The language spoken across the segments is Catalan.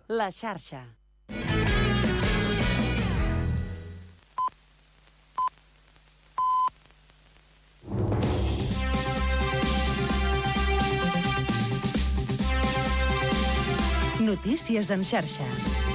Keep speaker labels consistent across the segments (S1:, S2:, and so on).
S1: La xarxa. Notícies en xarxa.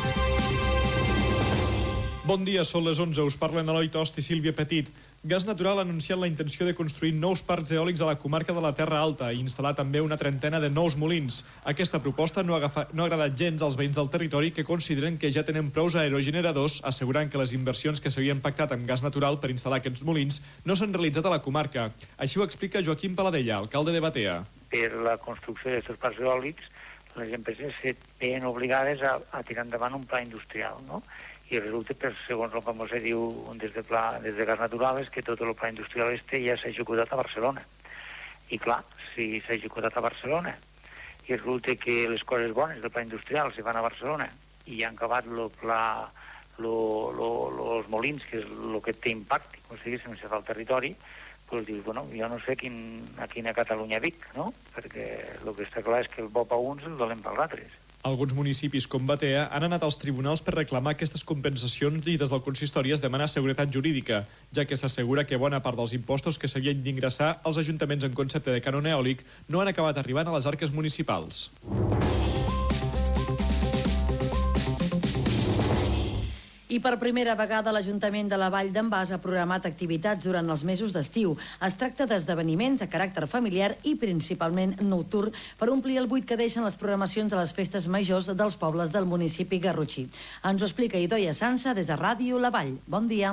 S2: Bon dia, són les 11. Us parlen Eloi Tost i Sílvia Petit. Gas Natural ha anunciat la intenció de construir nous parcs eòlics a la comarca de la Terra Alta i instal·lar també una trentena de nous molins. Aquesta proposta no ha agradat gens als veïns del territori, que consideren que ja tenen prous aerogeneradors, assegurant que les inversions que s'havien pactat amb Gas Natural per instal·lar aquests molins no s'han realitzat a la comarca. Així ho explica Joaquim Paladella, alcalde de Batea.
S3: Per la construcció d'aquests parcs eòlics, les empreses se veien obligades a tirar endavant un pla industrial, no? I resulta que, segons el que se diu des de Gas Natural, és que tot el pla industrial ja s'ha executat a Barcelona. I clar, si s'ha executat a Barcelona i resulta que les coses bones del pla industrial se van a Barcelona i han acabat el pla, els molins, que és el que té impacte, com si diguéssim, al territori, doncs dius, bueno, jo no sé a quina Catalunya vic, no? Perquè el que està clar és que el bo per uns és el dolent pels altres.
S2: Alguns municipis com Batea han anat als tribunals per reclamar aquestes compensacions i des del consistori es demana seguretat jurídica, ja que s'assegura que bona part dels impostos que s'havien d'ingressar als ajuntaments en concepte de cànon eòlic no han acabat arribant a les arques municipals.
S1: I per primera vegada l'Ajuntament de la Vall d'en Bas ha programat activitats durant els mesos d'estiu. Es tracta d'esdeveniments de caràcter familiar i principalment nocturn per omplir el buit que deixen les programacions de les festes majors dels pobles del municipi garrotxí. Ens ho explica Idoia Sansa des de Ràdio La Vall. Bon dia.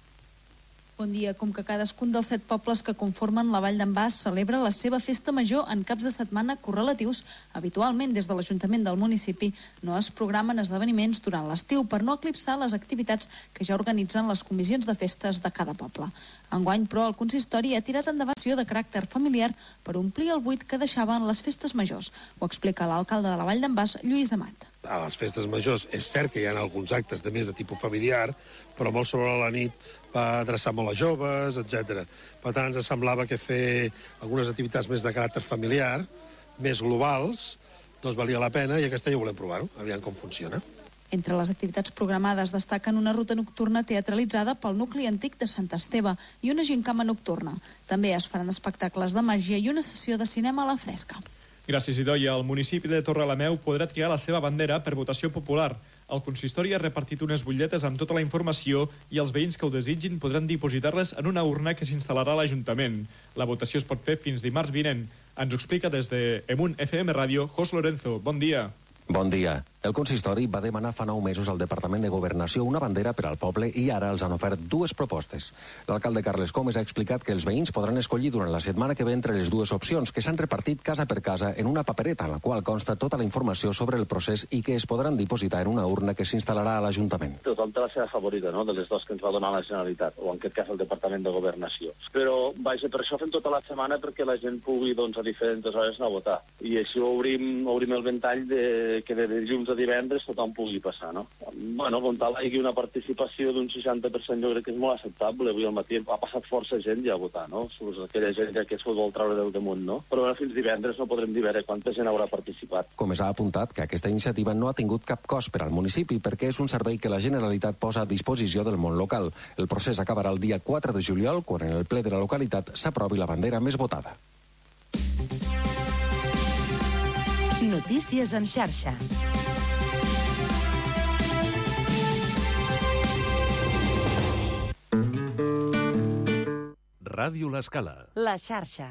S4: Bon dia. Com que cadascun dels 7 pobles que conformen la Vall d'en Bas celebra la seva festa major en caps de setmana correlatius, habitualment des de l'Ajuntament del municipi no es programen esdeveniments durant l'estiu per no eclipsar les activitats que ja organitzen les comissions de festes de cada poble. Enguany, però, el consistori ha tirat endavant acció de caràcter familiar per omplir el buit que deixaven les festes majors. Ho explica l'alcalde de la Vall d'en Bas, Lluís Amat.
S5: A les festes majors és cert que hi ha alguns actes de més de tipus familiar, però molt sobre la nit va adreçar molt a joves, etc. Per tant, ens semblava que fer algunes activitats més de caràcter familiar, més globals, doncs valia la pena i aquest any volem provar-ho, aviam com funciona.
S4: Entre les activitats programades destaquen una ruta nocturna teatralitzada pel nucli antic de Sant Esteve i una gincama nocturna. També es faran espectacles de màgia i una sessió de cinema a la fresca.
S2: Gràcies, Idoia. El municipi de Torrelameu podrà triar la seva bandera per votació popular. El consistori ha repartit unes butlletes amb tota la informació i els veïns que ho desitgin podran dipositar-les en una urna que s'instal·larà a l'Ajuntament. La votació es pot fer fins dimarts vinent. Ens ho explica des de Emun FM Ràdio, Jos Lorenzo. Bon dia.
S6: Bon dia. El consistori va demanar fa 9 mesos al Departament de Governació una bandera per al poble i ara els han ofert 2 propostes. L'alcalde Carles Comes ha explicat que els veïns podran escollir durant la setmana que ve entre les 2 opcions, que s'han repartit casa per casa en una papereta en la qual consta tota la informació sobre el procés i que es podran dipositar en una urna que s'instal·larà a l'Ajuntament.
S7: Tothom té la seva favorita, no?, de les 2 que ens va donar la Generalitat, o en aquest cas el Departament de Governació. Però, vaja, per això fem tota la setmana perquè la gent pugui, doncs, a diferents hores anar a votar. I així obrim el ventall que de dilluns a divendres tothom pugui passar, no? Bueno, on tal hi hagi una participació d'un 60%, jo crec que és molt acceptable. Avui al matí ha passat força gent ja a votar, no? Aquella gent ja que es vol treure del damunt, no? Però bueno, fins divendres no podrem dir veure quanta gent haurà participat.
S6: Com es ha apuntat que aquesta iniciativa no ha tingut cap cost per al municipi perquè és un servei que la Generalitat posa a disposició del món local. El procés acabarà el dia 4 de juliol, quan en el ple de la localitat s'aprovi la bandera més votada.
S1: Notícies en xarxa.
S8: Ràdio L'Escala.
S1: La xarxa.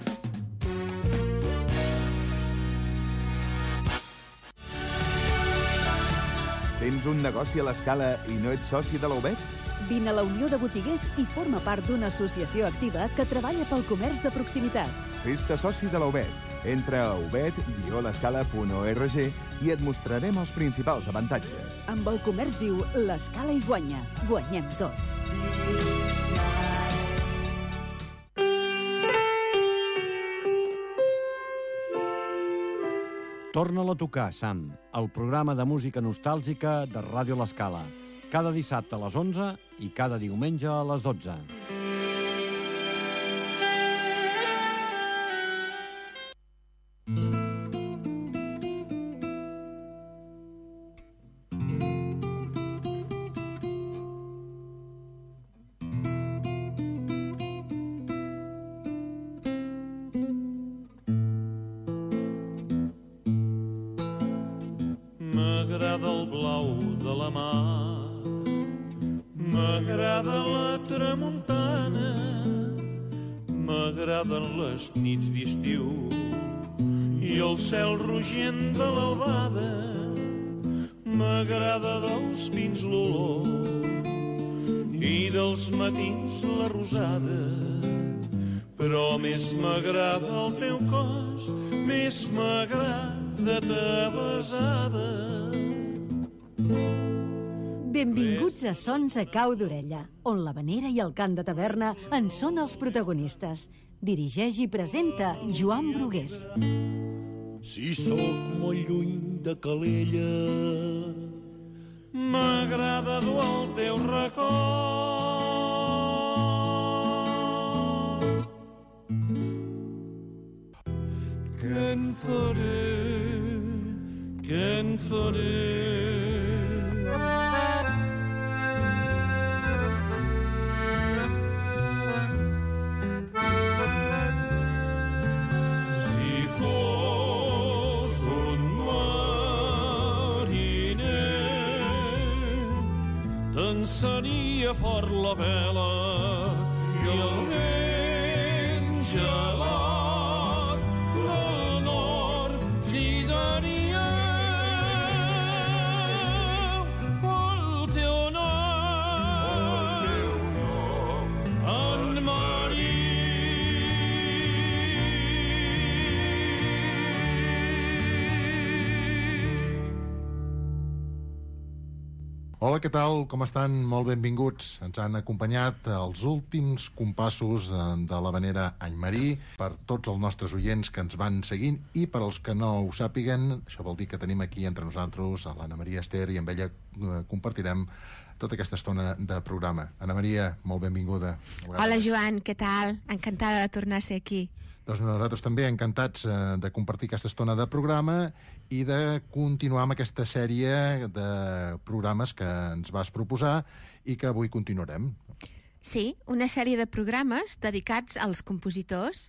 S9: Tens un negoci a l'Escala i no ets soci de la UBET?
S10: Vine a la Unió de Botiguers i forma part d'una associació activa que treballa pel comerç de proximitat.
S9: Fes-te soci de la UBET. Entra a ubet-l'escala.org i et mostrarem els principals avantatges.
S10: Amb el comerç viu, l'Escala hi guanya. Guanyem tots.
S11: Torna-la a tocar, Sam, el programa de música nostàlgica de Ràdio L'Escala. Cada dissabte a les 11 i cada diumenge a les 12.
S8: M'agrada el blau de la mar, m'agrada la tramuntana, m'agraden les nits d'estiu i el cel rogent de l'albada, m'agrada dels pins l'olor i dels matins la rosada, però més m'agrada el teu cos, més m'agrada ta besada.
S10: Benvinguts a Sons a Cau d'Orella, on l'havanera i el cant de taverna en són els protagonistes. Dirigeix i presenta Joan Brugués.
S8: Si sóc molt lluny de Calella, m'agrada dur el teu record. Què en faré, si fos un mariner, tensaria fort la vela i el vent gelat del nord cridaria el teu nom, en Marí.
S12: Hola, què tal? Com estan? Molt benvinguts. Ens han acompanyat els últims compassos de l'havanera Any Marí. Per tots els nostres oients que ens van seguint i per als que no ho sàpiguen, això vol dir que tenim aquí entre nosaltres a l'Anna Maria Ester i amb ella compartirem tota aquesta estona de programa. Anna Maria, molt benvinguda.
S13: Hola, Joan, què tal? Encantada de tornar a ser aquí.
S12: Doncs nosaltres també encantats de compartir aquesta estona de programa i de continuar amb aquesta sèrie de programes que ens vas proposar i que avui continuarem.
S13: Sí, una sèrie de programes dedicats als compositors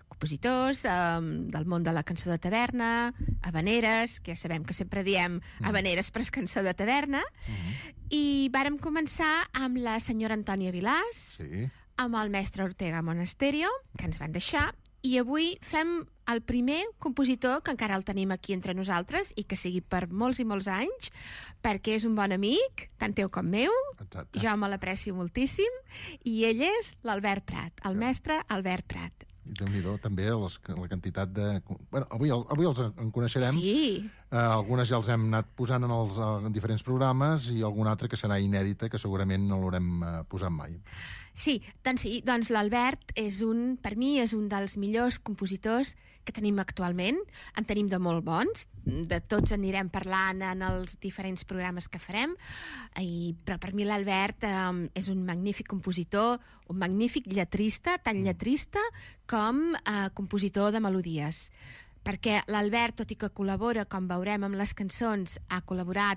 S13: del món de la cançó de taverna, habaneres, que ja sabem que sempre diem habaneres però és cançó de taverna, i vàrem començar amb la senyora Antònia Vilàs, amb el mestre Ortega Monasterio, que ens van deixar, i avui fem el primer compositor que encara el tenim aquí entre nosaltres i que sigui per molts i molts anys, perquè és un bon amic, tant teu com meu. Exacte. Jo me l'aprecio moltíssim, i ell és l'Albert Prat, el mestre Albert Prat.
S12: I Déu-n'hi-do, també, la quantitat de... Bueno, avui els en coneixerem.
S13: Sí.
S12: Algunes ja els hem anat posant en diferents programes i alguna altra que serà inèdita, que segurament no l'haurem posat mai.
S13: Sí, doncs l'Albert per mi és un dels millors compositors que tenim actualment. En tenim de molt bons, de tots anirem parlant en els diferents programes que farem, però per mi l'Albert és un magnífic compositor, un magnífic lletrista, tant lletrista com compositor de melodies. Perquè l'Albert, tot i que col·labora, com veurem amb les cançons, ha col·laborat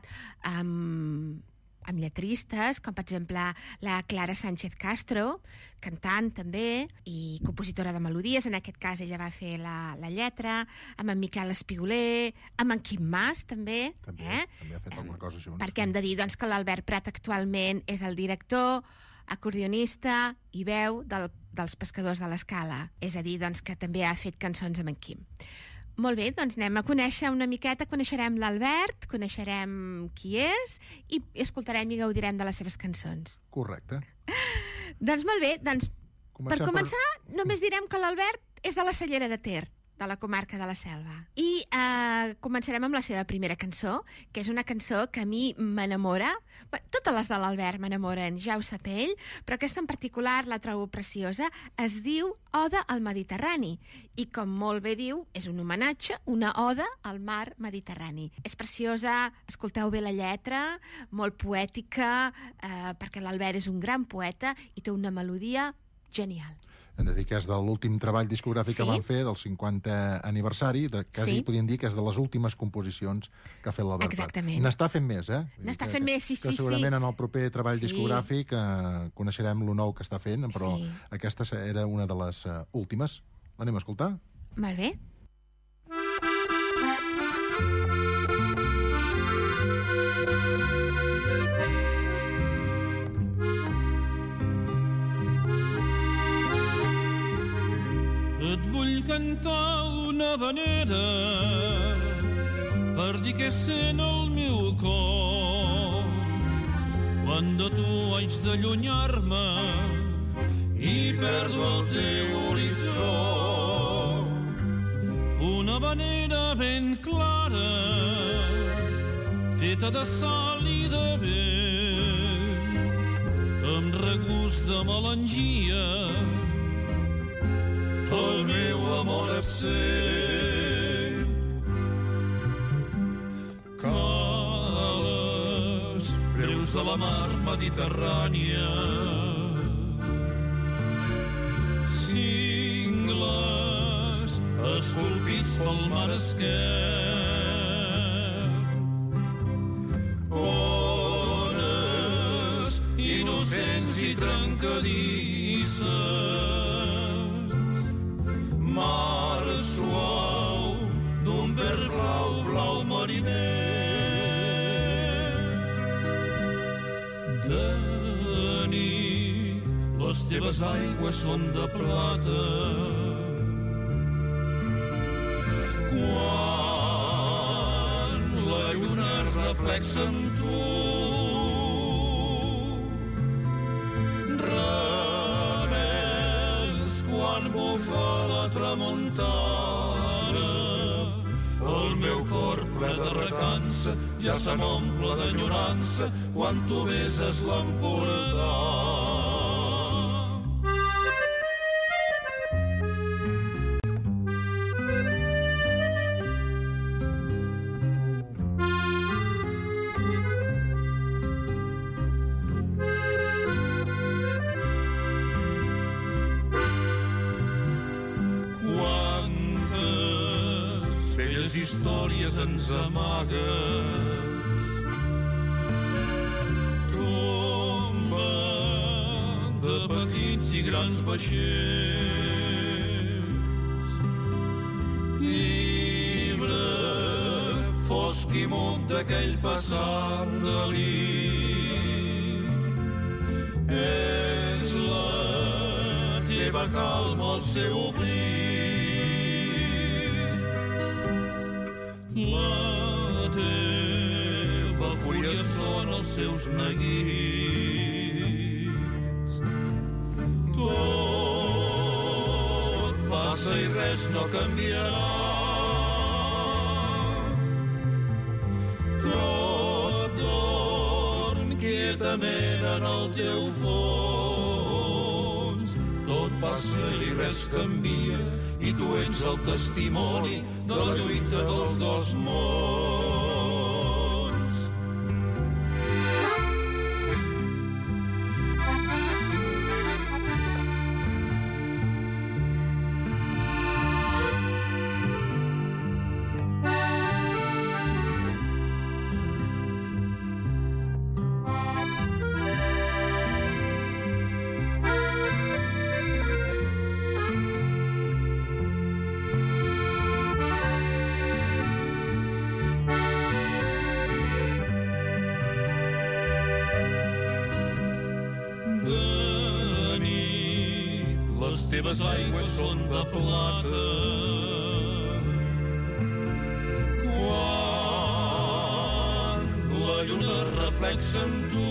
S13: amb lletristes, com per exemple la Clara Sánchez Castro, cantant també, i compositora de melodies, en aquest cas ella va fer la lletra, amb en Miquel Espiguler, amb en Quim Mas també.
S12: També ha fet alguna cosa junts.
S13: Perquè hem de dir que l'Albert Prat actualment és el director, acordionista i veu dels Pescadors de l'Escala. És a dir, que també ha fet cançons amb en Quim. Molt bé, doncs anem a conèixer una miqueta, coneixerem l'Albert, coneixerem qui és i escoltarem i gaudirem de les seves cançons.
S12: Correcte.
S13: Doncs molt bé, per començar només direm que l'Albert és de la Cellera de Ter, de la comarca de la Selva. I començarem amb la seva primera cançó, que és una cançó que a mi m'enamora. Totes les de l'Albert m'enamoren, ja ho sap ell, però aquesta en particular la trobo preciosa. Es diu Oda al Mediterrani. I com molt bé diu, és un homenatge, una oda al mar Mediterrani. És preciosa, escolteu bé la lletra, molt poètica, perquè l'Albert és un gran poeta i té una melodia genial.
S12: Hem de dir que és de l'últim treball discogràfic que van fer, del 50 aniversari, quasi podríem dir que és de les últimes composicions que ha fet l'Albert Prat.
S13: Exactament.
S12: N'està fent més,
S13: N'està fent més, sí.
S12: Que segurament en el proper treball discogràfic coneixerem lo nou que està fent, però aquesta era una de les últimes. L'anem a escoltar?
S13: Molt bé.
S8: cantar una vanera per dir que sent el meu cor quan de tu haig d'allunyar-me i perdo el teu horitzó. Una vanera ben clara, feta de sal i de vent, amb regust de melangia, el meu amor absent. Cales breus de la mar Mediterrània, cingles esculpits pel mar esquerp, ones innocents i trencadisses, mar suau d'un verd blau, blau mariner. De nit les teves aigües són de plata, quan la lluna es reflexa en tu, rebels quan bufa la tramuntana, el meu cor ple de recança ja se m'omple d'enyorança quan tu beses l'Empordà. Històries ens amagues, tomben de petits i grans vaixells, llibre fosc i mut d'aquell passat delit. És la teva calma, el seu oblit, la teva fúria són els seus neguits. Tot passa i res no canviarà, tot dorm quietament en el teu fons. Tot passa i res canvia i tu ets el testimoni de la lluita dels dos mons. Les teves aigües són de plata, quan la lluna reflexa en tu,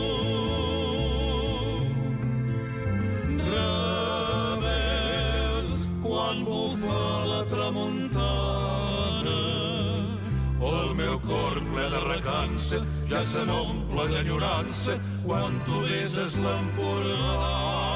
S8: rebels quan bufa la tramuntana, el meu cor ple de recança ja se m'omple d'enyorança quan tu beses l'Empordà.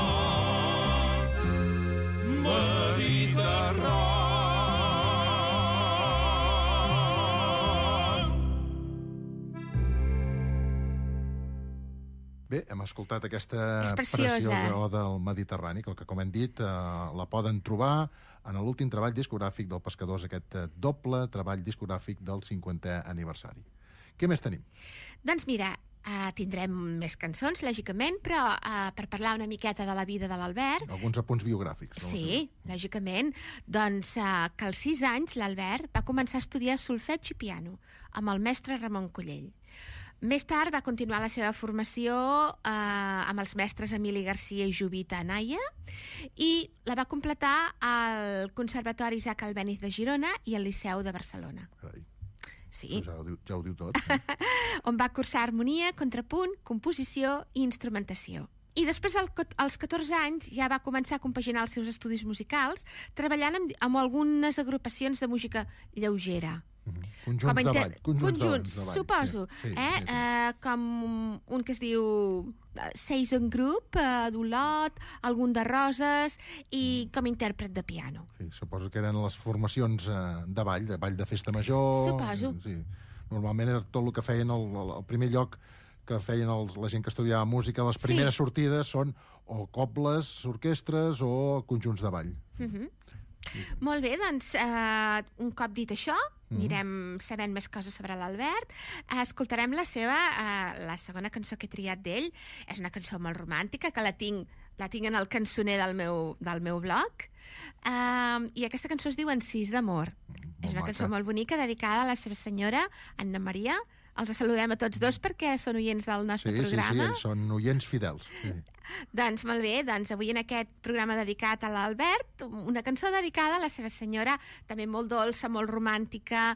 S12: Bé, hem escoltat aquesta preciosa oda del Mediterrani, que com hem dit la poden trobar en l'últim treball discogràfic del Pescadors, aquest doble treball discogràfic del 50è aniversari. Què més tenim?
S13: Doncs mira, Tindrem més cançons, lògicament, però per parlar una miqueta de la vida de l'Albert...
S12: Alguns apunts biogràfics.
S13: Sí, lògicament. Doncs que als 6 anys l'Albert va començar a estudiar solfeig i piano amb el mestre Ramon Collell. Més tard va continuar la seva formació amb els mestres Emili Garcia i Jovita Anaya i la va completar al Conservatori Isaac Albéniz de Girona i al Liceu de Barcelona.
S12: Carai.
S13: Sí.
S12: Ja ho diu tot.
S13: On va cursar harmonia, contrapunt, composició i instrumentació. I després, als 14 anys, ja va començar a compaginar els seus estudis musicals, treballant amb algunes agrupacions de música lleugera.
S12: Conjunts de ball.
S13: Conjunts, suposo.
S12: Sí.
S13: Com un que es diu Season Group, d'Olot, algun de Roses, i com a intèrpret de piano.
S12: Sí, suposo que eren les formacions de ball de festa major...
S13: Suposo.
S12: Sí. Normalment era tot el que feien el primer lloc que feien la gent que estudiava música, les primeres sortides són o cobles, orquestres o conjunts de ball.
S13: Molt bé, doncs, un cop dit això, anirem sabent més coses sobre l'Albert. Escoltarem la segona cançó que he triat d'ell. És una cançó molt romàntica, que la tinc en el cançoner del meu blog. I aquesta cançó es diu Encís d'amor. És una cançó molt bonica, dedicada a la seva senyora, Anna Maria. Els saludem a tots dos perquè són oients del nostre programa.
S12: Sí, ells són oients fidels. Sí.
S13: Doncs molt bé, avui en aquest programa dedicat a l'Albert, una cançó dedicada a la seva senyora, també molt dolça, molt romàntica,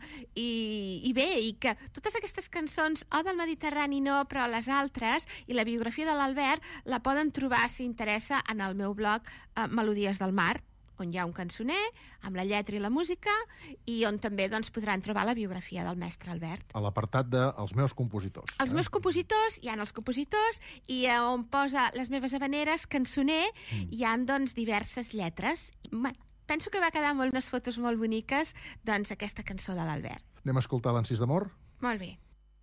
S13: i bé, i que totes aquestes cançons, del Mediterrani no, però les altres, i la biografia de l'Albert, la poden trobar, si interessa, en el meu blog Melodies del Mar, on hi ha un cançoner, amb la lletra i la música, i on també podran trobar la biografia del mestre Albert.
S12: A l'apartat dels meus compositors.
S13: Els meus compositors, hi ha els compositors, i on posa les meves havaneres, cançoner, hi ha diverses lletres. Penso que va quedar unes fotos molt boniques, aquesta cançó de l'Albert.
S12: Anem a escoltar l'Encís d'amor?
S13: Molt bé.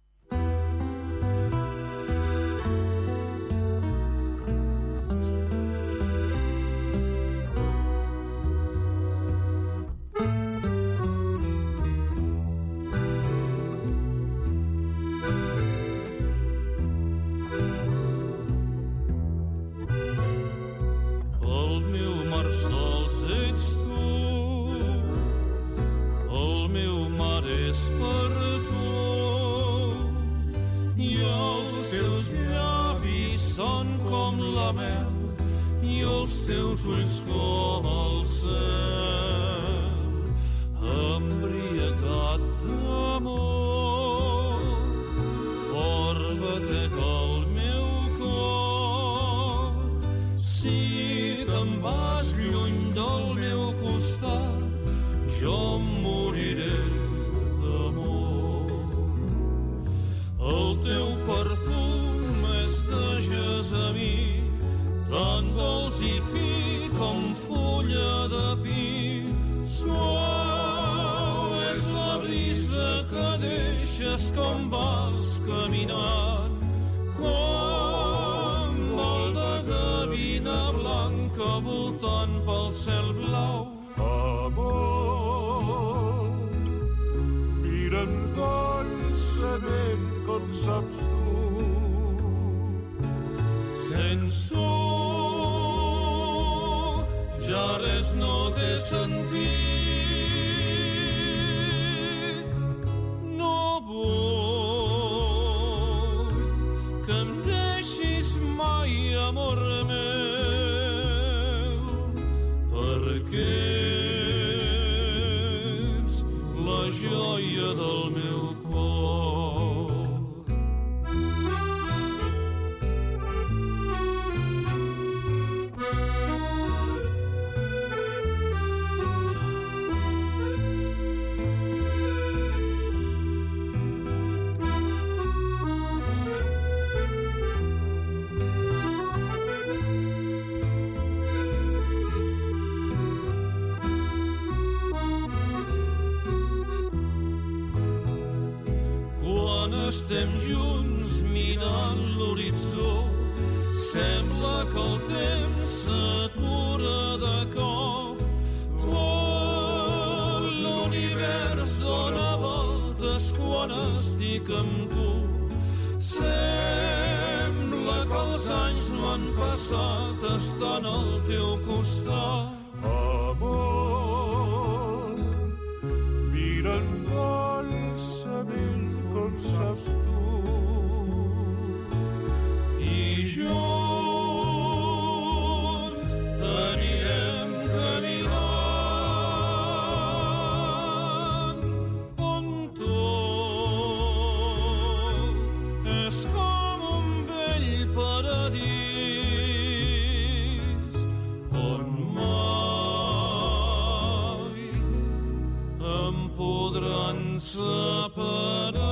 S8: I els teus ulls com el cel, embriagat d'amor, fort batec el meu cor. Si te'n vas lluny del meu costat, jo em moriré d'amor. El teu perfum és de gessamí, tan dolç i fi com fulla de pi. Suau és la brisa que deixes com vas caminant, com vol de gavina blanca voltant pel cel blau. Amor, mira'm dolçament com saps tu, sense tu ja res no té sentit. No vull que em deixis mai, amor meu, perquè ets la joia del meu cor. Estem junts mirant l'horitzó, sembla que el temps s'atura de cop. Tot l'univers dona voltes quan estic amb tu. m'han passat estant al teu costat. Amor, mira'm dolçament com saps tu, i junts anirem caminant on tot és com un vell paradís on mai em podran separar.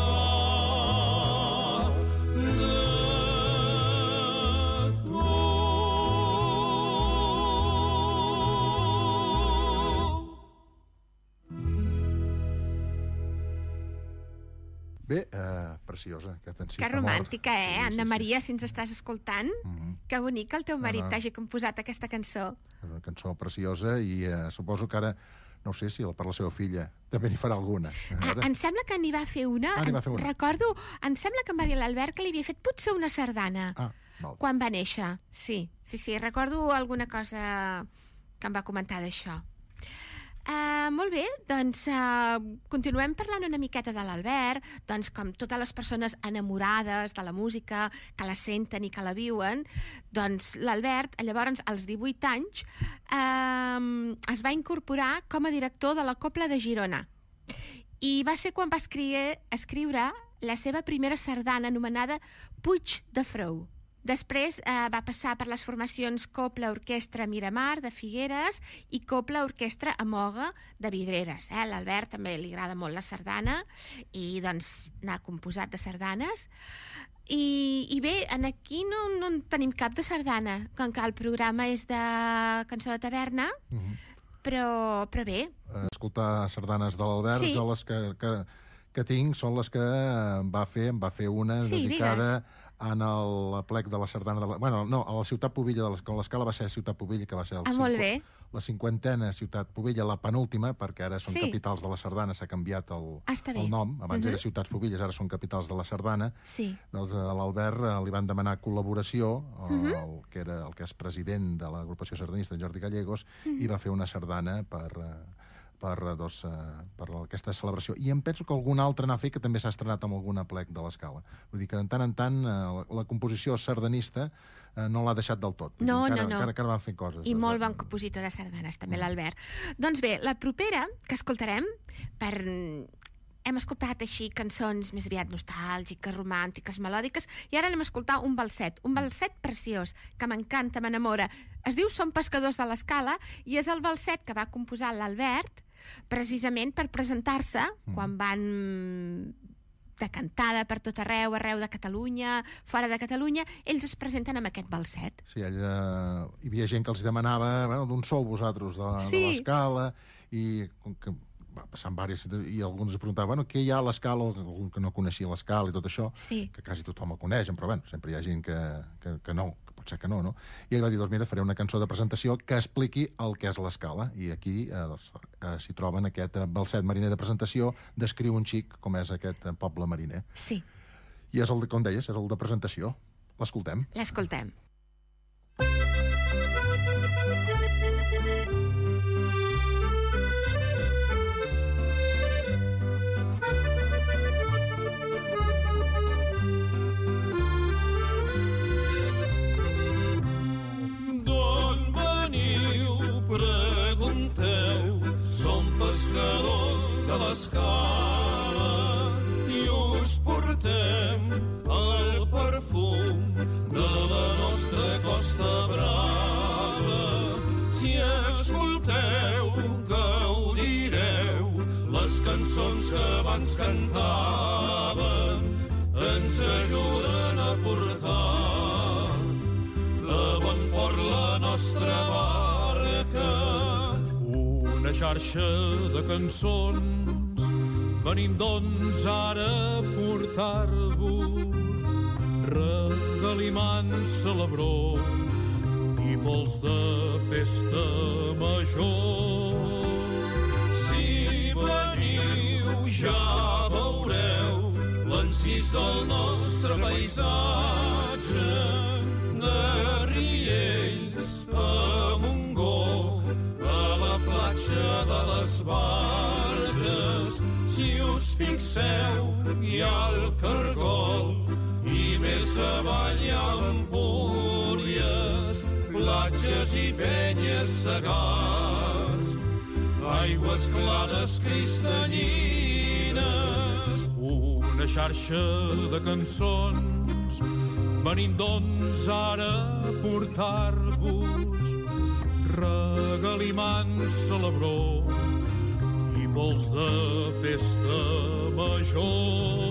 S12: Bé, preciosa.
S13: Que romàntica, Anna Maria, si ens estàs escoltant. Que bonic que el teu marit t'hagi composat aquesta cançó.
S12: És una cançó preciosa i suposo que ara, no sé si per la seva filla també n'hi farà alguna.
S13: Em sembla que n'hi va fer una. Recordo, em sembla que em va dir l'Albert que li havia fet potser una sardana quan va néixer. Sí, recordo alguna cosa que em va comentar d'això. Molt bé, doncs continuem parlant una miqueta de l'Albert, doncs com totes les persones enamorades de la música, que la senten i que la viuen, doncs l'Albert, llavors, als 18 anys, es va incorporar com a director de la Cobla de Girona. I va ser quan va escriure la seva primera sardana anomenada Puig de Frou. Després va passar per les formacions Cobla Orquestra Miramar, de Figueres, i Cobla Orquestra Amoga, de Vidreres. L'Albert també li agrada molt la sardana i doncs n'ha composat de sardanes. I bé, aquí no en tenim cap de sardana, com que el programa és de cançó de taverna, però bé.
S12: Escoltar sardanes de l'Albert, jo les que tinc són les que em va fer una dedicada en el plec de la sardana a la Ciutat Pubilla, quan l'Escala va ser a Ciutat Pubilla, que va ser la 50a Ciutat Pubilla, la penúltima, perquè ara són capitals de la sardana, s'ha canviat el nom, abans era Ciutats Pubilles, ara són capitals de la sardana. Doncs a l'Albert li van demanar col·laboració, el que és president de l'agrupació sardanista, en Jordi Gallegos, i va fer una sardana per aquesta celebració. I em penso que algun altre n'ha fet que també s'ha estrenat amb algun aplec de l'Escala. Vull dir que de tant en tant la composició sardanista no l'ha deixat del tot. Encara van fent coses.
S13: I molt bon compositor de sardanes, també l'Albert. Doncs bé, la propera que escoltarem, hem escoltat així cançons més aviat nostàlgiques, romàntiques, melòdiques, i ara anem a escoltar un balset preciós, que m'encanta, m'enamora. Es diu Som pescadors de l'Escala, i és el balset que va composar l'Albert precisament per presentar-se quan van de cantada per tot arreu de Catalunya, fora de Catalunya, ells es presenten amb aquest balset.
S12: Sí, hi havia gent que els demanava d'on sou vosaltres de l'Escala, i passant diverses, i alguns es preguntaven què hi ha a l'Escala, o algun que no coneixia l'Escala i tot això, que quasi tothom el coneix, però sempre hi ha gent que no, que pot ser que no? I ell va dir, doncs mira, faré una cançó de presentació que expliqui el que és l'Escala, i aquí s'hi troben aquest balset mariner de presentació, descriu un xic com és aquest poble mariner.
S13: Sí.
S12: I és com deies, és el de presentació. L'escoltem?
S13: L'escoltem.
S8: Pescadors de l'Escala i us portem el perfum de la nostra Costa Brava. Si escolteu, gaudireu les cançons que abans cantàvem, ens ajuden a portar a bon port la nostra barca. Una xarxa de cançons, venim doncs ara a portar-vos regalimant celebró i pols de festa major. Si veniu ja veureu l'encís del nostre paisatge, de Seu hi ha el Cargol, i més avall hi ha Empúries, platges i penyes segats, aigües clares cristallines. Una xarxa de cançons, venim doncs ara a portar-vos regalimants, celebró i pols de festa major.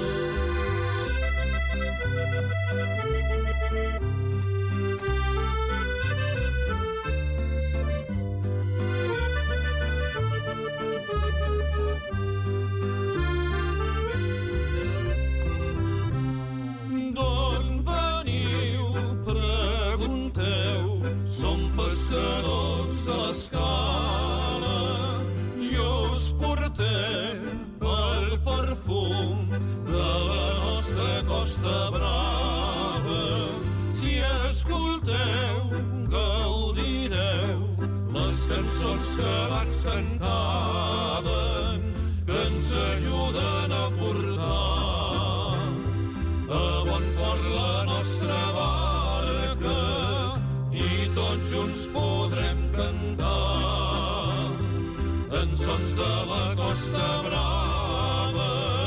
S14: D'on veniu? Pregunteu. Som pescadors de l'Escala i us portem el perfum de la nostra Costa Brava. Si escolteu, gaudireu les cançons que abans cantaven, que ens ajuden a portar a bon port la nostra barca i tots junts podrem cantar cançons de la Costa Brava.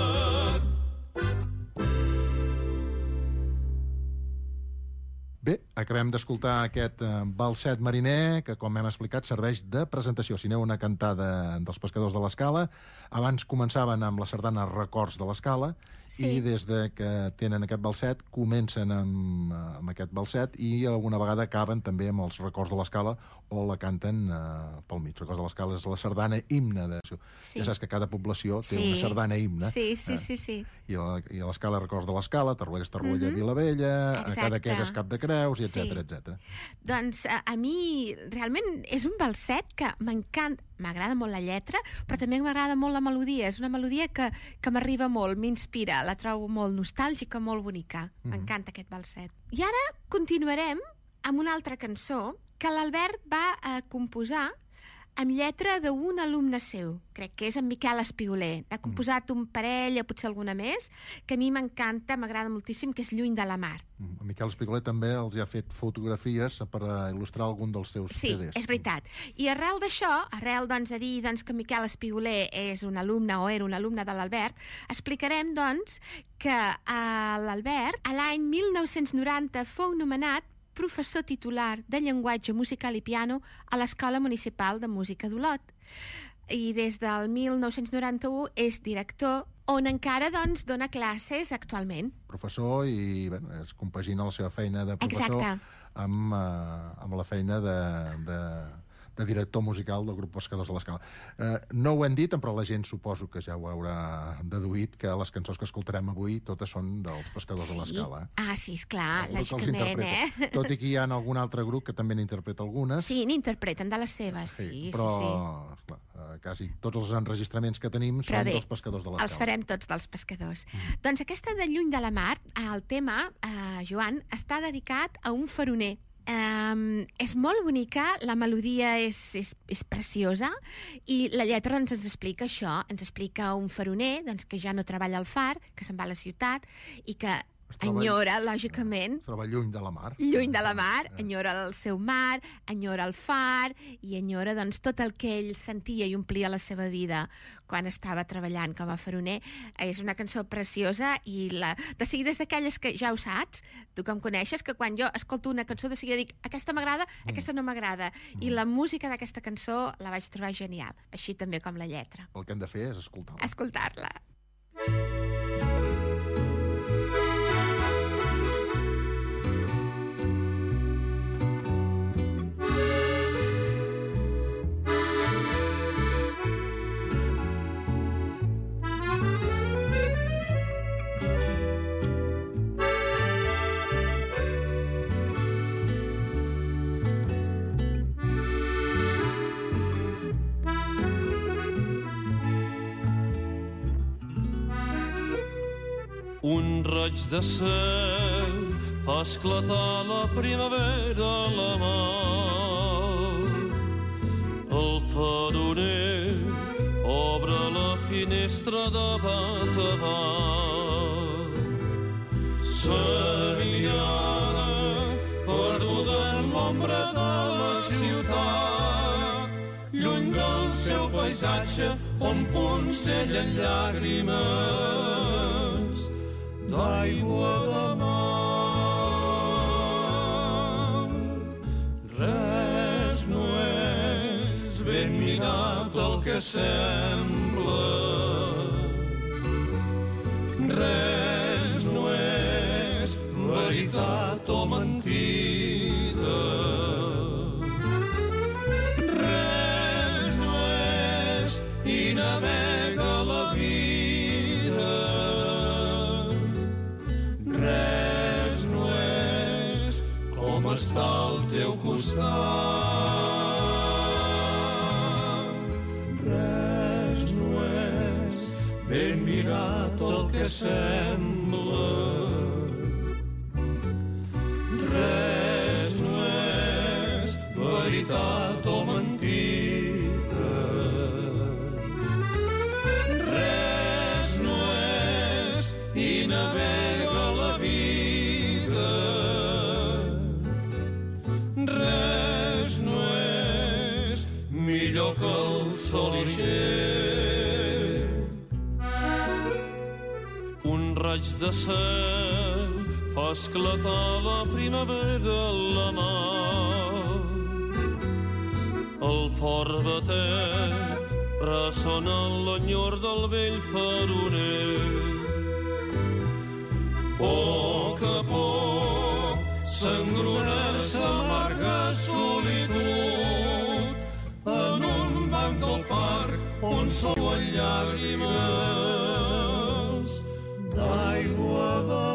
S12: Bé, acabem d'escoltar aquest balset mariner que, com hem explicat, serveix de presentació. Si aneu a una cantada dels pescadors de l'Escala, abans començaven amb la sardana Records de l'Escala, sí. I des de que tenen aquest balset comencen amb aquest balset i alguna vegada acaben també amb els Records de l'Escala o la canten pel mig. Records de l'Escala és la sardana himne. Sí. Ja saps que cada població té una sardana himne.
S13: Sí.
S12: I a l'Escala Records de l'Escala, Tarruella, Vilavella, a Cadaqués, Cap de Creus, i etcètera.
S13: Doncs a mi realment és un balset que m'encanta. M'agrada molt la lletra, però també m'agrada molt la melodia. És una melodia que m'arriba molt, m'inspira, la trobo molt nostàlgica, molt bonica. M'encanta aquest balset. I ara continuarem amb una altra cançó que l'Albert va composar amb lletra d'un alumne seu, crec que és en Miquel Espioler. Ha composat un parell, potser alguna més, que a mi m'encanta, m'agrada moltíssim, que és Lluny de la mar.
S12: En Miquel Espioler també els ha fet fotografies per il·lustrar algun dels seus CDs.
S13: Sí, és veritat. I arrel d'això, arrel de dir que Miquel Espioler és un alumne o era un alumne de l'Albert, explicarem doncs que l'Albert a l'any 1990 fou nomenat professor titular de llenguatge musical i piano a l'Escola Municipal de Música d'Olot. I des del 1991 és director, on encara doncs dona classes actualment.
S12: Professor i es compagina la seva feina de professor amb la feina de director musical del grup Pescadors de l'Escala. No ho hem dit, però la gent suposo que ja ho haurà deduït, que les cançons que escoltarem avui totes són dels Pescadors de l'Escala.
S13: Ah, sí, esclar, lògicament,
S12: Tot i que hi ha algun altre grup que també n'interpreta algunes.
S13: Sí, n'interpreten de les seves, sí.
S12: Però, esclar, quasi tots els enregistraments que tenim són dels Pescadors de l'Escala.
S13: Els farem tots dels pescadors. Doncs aquesta de Lluny de la mar, el tema, Joan, està dedicat a un faroner. És molt bonica, la melodia és preciosa i la lletra ens explica això, ens explica un faroner que ja no treballa al far, que se'n va a la ciutat i que enyora, lògicament...
S12: Es troba lluny de la mar.
S13: Lluny de la mar, enyora el seu mar, enyora el far i enyora tot el que ell sentia i omplia la seva vida quan estava treballant com a faroner. És una cançó preciosa i de seguida és d'aquelles que ja ho saps, tu que em coneixes, que quan jo escolto una cançó de seguida dic aquesta m'agrada, aquesta no m'agrada. I la música d'aquesta cançó la vaig trobar genial, així també com la lletra.
S12: El que hem de fer és escoltar-la.
S13: Escoltar-la.
S14: Un raig de cel fa esclatar la primavera a la mar. El faroner obre la finestra de bat a bat. Sevillana, perduda en l'ombra de la ciutat, lluny del seu paisatge on poncellen llàgrimes d'aigua de mar. Res no és ben mirat el que sembla, res no és veritat o mentida, res no és i navega la vida, res no és com està al teu costat, res no és ben mirat el que sembla, res no és veritat o mentida, res no és i navega la vida, res no és millor que el sol ixent. Un raig de cel fa esclatar la primavera a la mar. El fort batet ressona l'enyor del vell faroner. A poc s'engruneix amarga solitud en un banc del parc on solen llàgrimes d'aigua de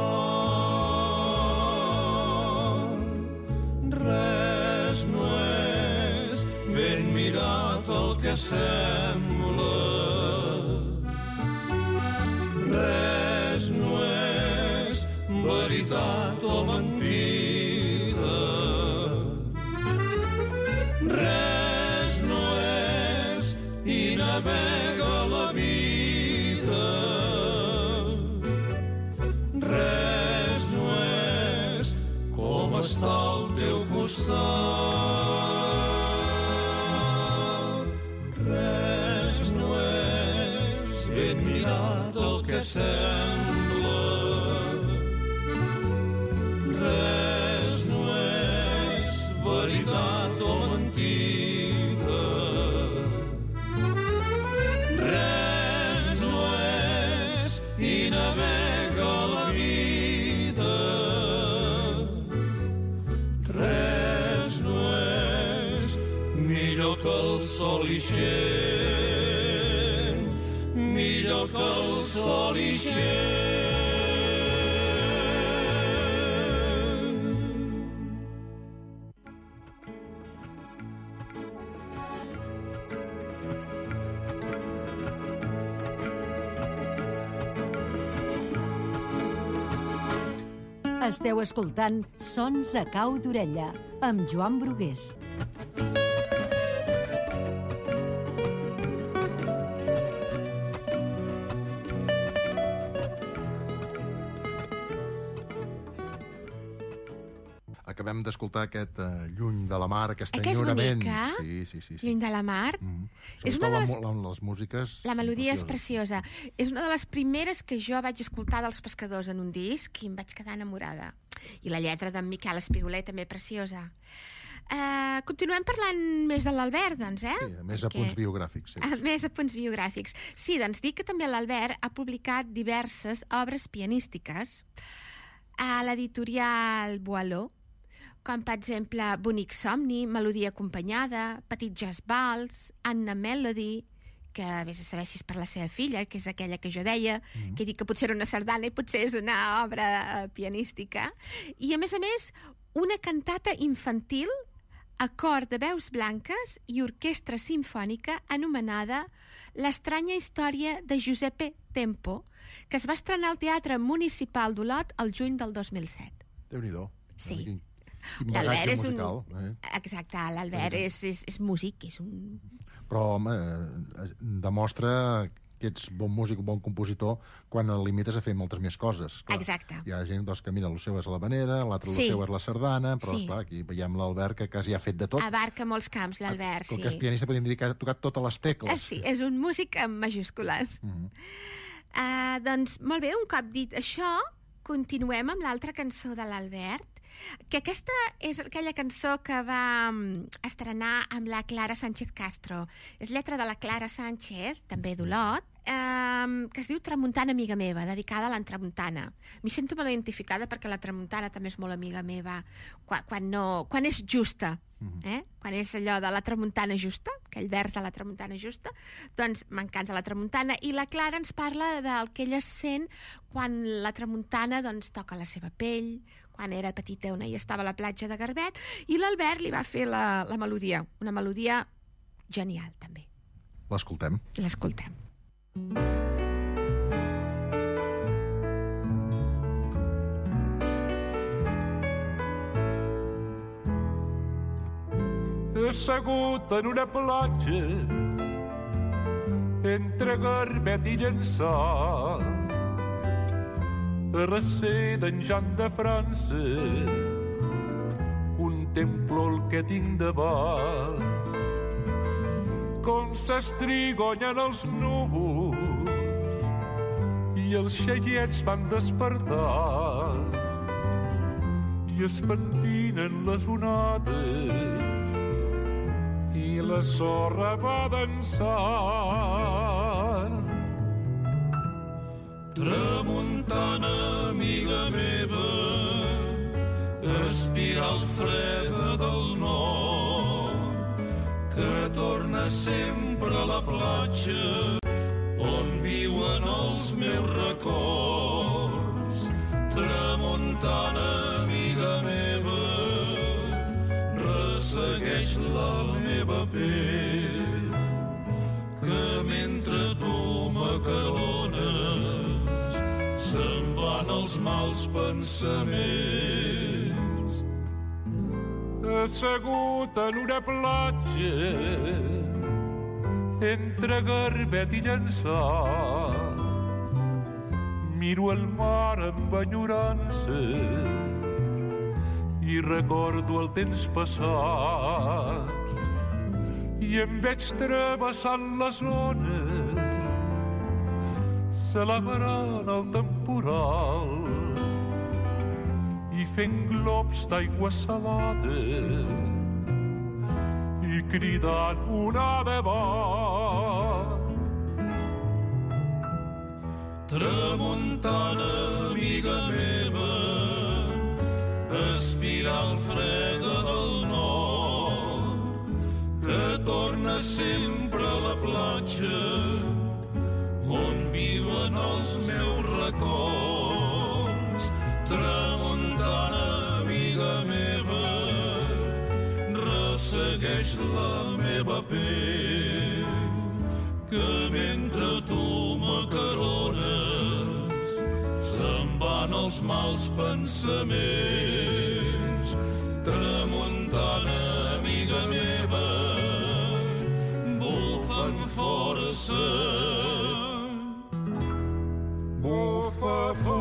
S14: mar. Res no és ben mirat el que sembla, res no és veritat o mentida, res no és i navega la vida, res no és com està al teu costat, res no és ben mirat el que sembla, res no és veritat o mentida, res no és i navega la vida, res no és millor que el sol ixent, millor que el sol ixent.
S10: Esteu escoltant Sons a cau d'orella, amb Joan Brugués.
S12: Acabem d'escoltar aquest Lluny de la mar, aquest
S13: enyorament.
S12: Que és bonica? Sí.
S13: Lluny de la mar.
S12: És una de les músiques...
S13: La melodia és preciosa. És una de les primeres que jo vaig escoltar dels Pescadors en un disc i em vaig quedar enamorada. I la lletra d'en Miquel Espiguler també preciosa. Continuem parlant més de l'Albert, doncs, eh?
S12: Sí, més apunts biogràfics. Sí.
S13: Més apunts biogràfics. Sí, doncs dic que també l'Albert ha publicat diverses obres pianístiques a l'editorial Boileau, com per exemple Bonic somni, Melodia acompanyada, Petit jazz vals, Anna Melody, que vés a saber si és per la seva filla, que és aquella que jo deia, que he dit que potser era una sardana i potser és una obra pianística. I a més, una cantata infantil a cor de veus blanques i orquestra simfònica anomenada L'estranya història de Giuseppe Tempo, que es va estrenar al Teatre Municipal d'Olot el juny del 2007.
S12: Déu-n'hi-do.
S13: Sí.
S12: L'Albert és musical,
S13: Exacte, l'Albert és músic, és un...
S12: Però, home, demostra que ets bon músic, bon compositor, quan el limites a fer moltes més coses. Clar,
S13: exacte.
S12: Hi ha gent que mira, el seu és l'havanera, l'altre el seu és la sardana, però clar, aquí veiem l'Albert que quasi ha fet de tot.
S13: Abarca molts camps, l'Albert,
S12: Com que és pianista, podríem dir que ha tocat totes les tecles.
S13: Sí, és un músic amb majúscules. Doncs, molt bé, un cop dit això, continuem amb l'altra cançó de l'Albert, que aquesta és aquella cançó que va estrenar amb la Clara Sánchez Castro. És lletra de la Clara Sánchez, també d'Olot, que es diu Tramuntana, amiga meva, dedicada a la tramuntana. M'hi sento molt identificada perquè la tramuntana també és molt amiga meva quan és justa. Quan és allò de la tramuntana justa, aquell vers de la tramuntana justa, doncs m'encanta la tramuntana, i la Clara ens parla del que ella sent quan la tramuntana doncs toca la seva pell, quan era petita i estava a la platja de Garbet, i l'Albert li va fer la melodia, una melodia genial també.
S12: L'escoltem.
S13: L'escoltem.
S8: Assegut en una platja entre Garbet i Llançà, a recer d'en Jan de França, contemplo el que tinc davant, com s'estrigonyen els núvols i els xaiets van despertar i es pentinen les onades i la sorra va dansar.
S14: Tramuntana, amiga meva, espiral freda del nord, que torna sempre a la platja on viuen els meus records. Tramuntana, amiga meva, ressegueix la meva pell, que mentre tu m'acarones se'n van els mals pensaments.
S8: Assegut en una platja entre Garbet i Llançà, miro el mar amb enyorança i recordo el temps passat i em veig travessant les ones celebrant el temporal i fent globs d'aigua salada i cridant una de mar.
S14: Tramuntana, amiga meva, espiral freda del nord, que torna sempre a la platja on viuen els meus records. Tramuntana, amiga meva, ressegueix la meva pell, que mentre tu m'acarones se'n van els mals pensaments. Tramuntana, amiga meva, bufen força, bufa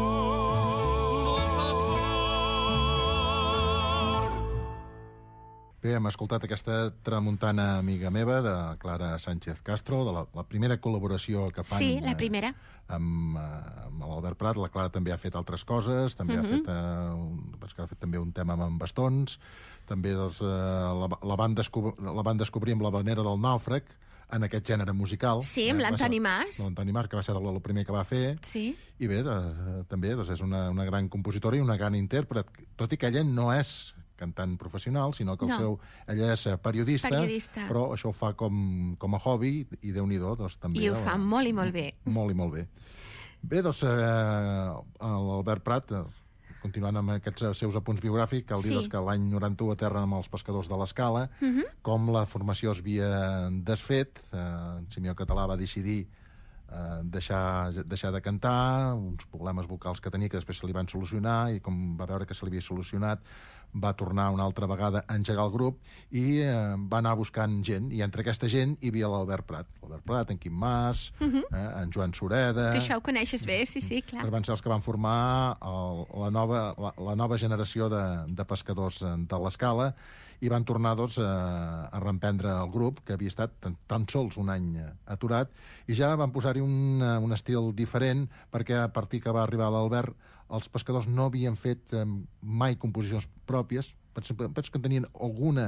S14: fort.
S12: Bé, hem escoltat aquesta Tramuntana, amiga meva, de Clara Sánchez Castro, de la primera col·laboració que fan...
S13: Sí, la primera.
S12: Amb l'Albert Prat. La Clara també ha fet altres coses, també ha fet també un tema amb bastons, també doncs, la van descobrir amb l'Havanera del Nàufrag, en aquest gènere musical.
S13: Sí, amb l'Antoni Mas.
S12: L'Antoni Mas, que va ser el primer que va fer.
S13: Sí.
S12: I bé, també és una gran compositora i una gran intèrpret, tot i que ella no és cantant professional, sinó que ella és periodista, però això ho fa com a hobby, i Déu-n'hi-do, doncs també...
S13: I ho fa molt i molt bé.
S12: Molt i molt bé. Bé, doncs, l'Albert Prat, continuant amb aquests seus apunts biogràfics, cal dir que l'any 91 aterren amb els pescadors de l'Escala, com la formació es havia desfet, Simeó Català va decidir deixar de cantar, uns problemes vocals que tenia que després se li van solucionar, i com va veure que se li havia solucionat, va tornar una altra vegada a engegar el grup i va anar buscant gent, i entre aquesta gent hi havia l'Albert Prat, en Quim Mas, en Joan Sureda...
S13: Tu això ho coneixes bé, sí, clar.
S12: Van ser els que van formar la nova generació de pescadors de l'Escala, i van tornar a reemprendre el grup, que havia estat tan sols un any aturat, i ja van posar-hi un estil diferent, perquè a partir que va arribar l'Albert, els pescadors no havien fet mai composicions pròpies. Penso que en tenien alguna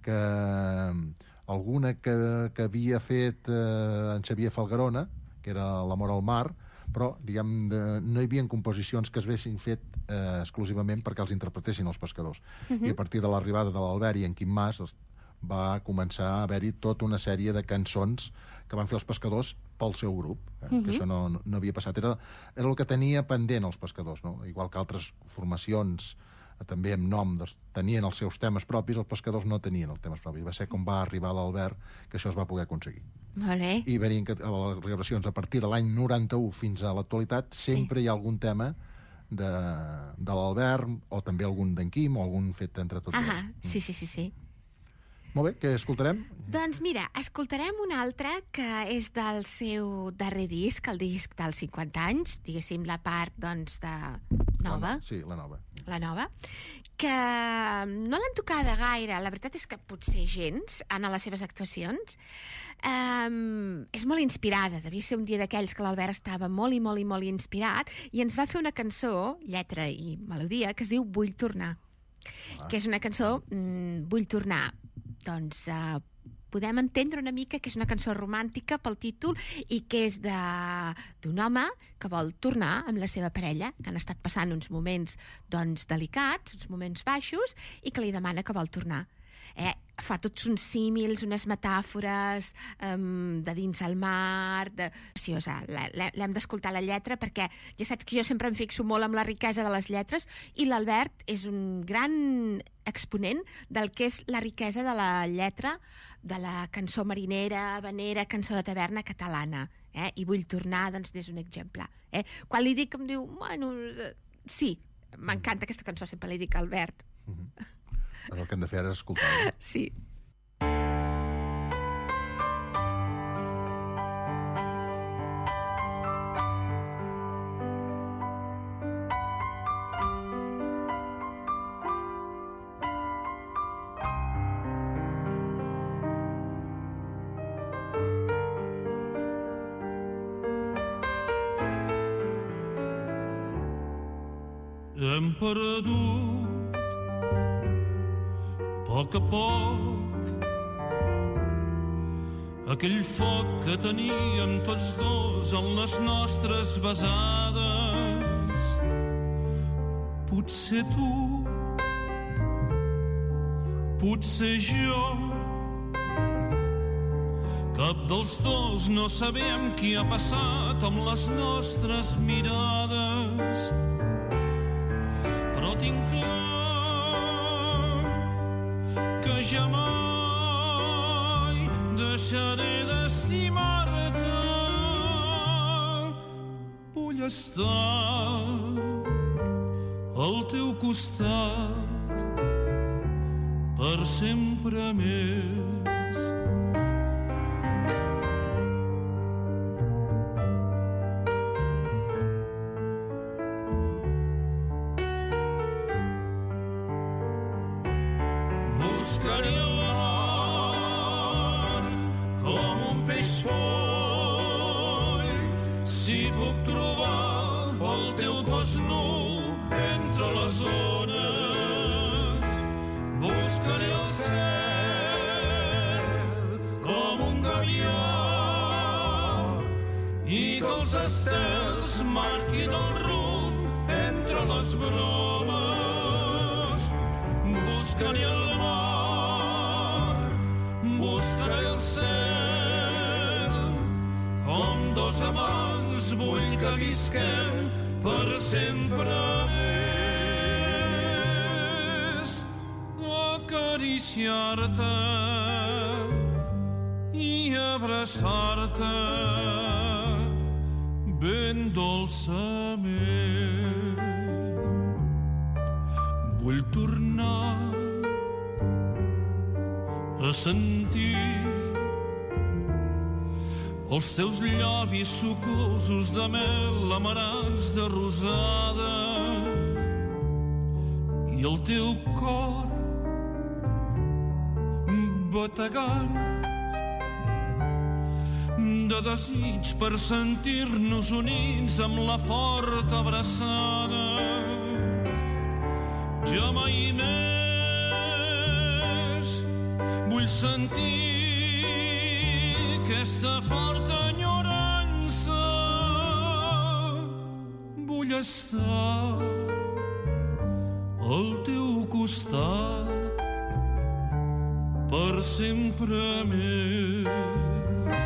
S12: que havia fet en Xavier Falgarona, que era L'amor al mar, però, diguem, no hi havia composicions que es haguessin fet exclusivament perquè els interpretessin els pescadors. I a partir de l'arribada de l'Albert i en Quim Mas va començar a haver-hi tota una sèrie de cançons que van fer els pescadors pel seu grup, que això no havia passat. Era el que tenia pendent els pescadors, no? Igual que altres formacions, també amb nom, tenien els seus temes propis, els pescadors no tenien els temes propis. Va ser com va arribar l'Albert que això es va poder aconseguir.
S13: Vale.
S12: I venien les gravacions a partir de l'any 91 fins a l'actualitat, sempre hi ha algun tema de l'Albert, o també algun d'en Quim, o algun fet entre tots.
S13: Sí.
S12: Molt bé, què escoltarem?
S13: Doncs mira, escoltarem un altre que és del seu darrer disc, el disc dels 50 anys, diguéssim la part, doncs, de nova.
S12: Sí, la nova.
S13: La nova, que no l'han tocada gaire, la veritat és que potser gens, en les seves actuacions. És molt inspirada, devia ser un dia d'aquells que l'Albert estava molt inspirat, i ens va fer una cançó, lletra i melodia, que es diu Vull tornar, que és una cançó, vull tornar, doncs podem entendre una mica que és una cançó romàntica pel títol i que és d'un home que vol tornar amb la seva parella, que han estat passant uns moments delicats, uns moments baixos, i que li demana que vol tornar. Fa tots uns símils, unes metàfores de dins el mar, preciosa. L'hem d'escoltar la lletra perquè ja saps que jo sempre em fixo molt amb la riquesa de les lletres, i l'Albert és un gran exponent del que és la riquesa de la lletra de la cançó marinera, habanera, cançó de taverna catalana. I Vull tornar, doncs, és un exemple. Quan li dic em diu, bueno, sí, m'encanta aquesta cançó, sempre li dic a Albert.
S12: El que hem de fer ara és escoltar-la.
S13: Sí.
S14: Hem perdut a poc a poc aquell foc que teníem tots dos en les nostres besades. Potser tu, potser jo, cap dels dos no sabem qui ha passat amb les nostres mirades, però tinc clar que ja mai deixaré d'estimar-te. Vull estar al teu costat per sempre més. Buscaré el mar com un peix foll, si puc trobar el teu cos nu entre les ones. Buscaré el cel com un gavià i que els estels marquin el rumb entre les bromes. Buscaré el mar, buscaré el cel, com dos amants vull que visquem per sempre més. Acariciar-te i abraçar-te ben dolçament. vull tornar a sentir els teus llavis sucosos de mel amarants de rosada i el teu cor bategant de desig per sentir-nos units amb la forta abraçada. Ja mai més vull sentir aquesta forta enyorança. Vull estar al teu costat per sempre més.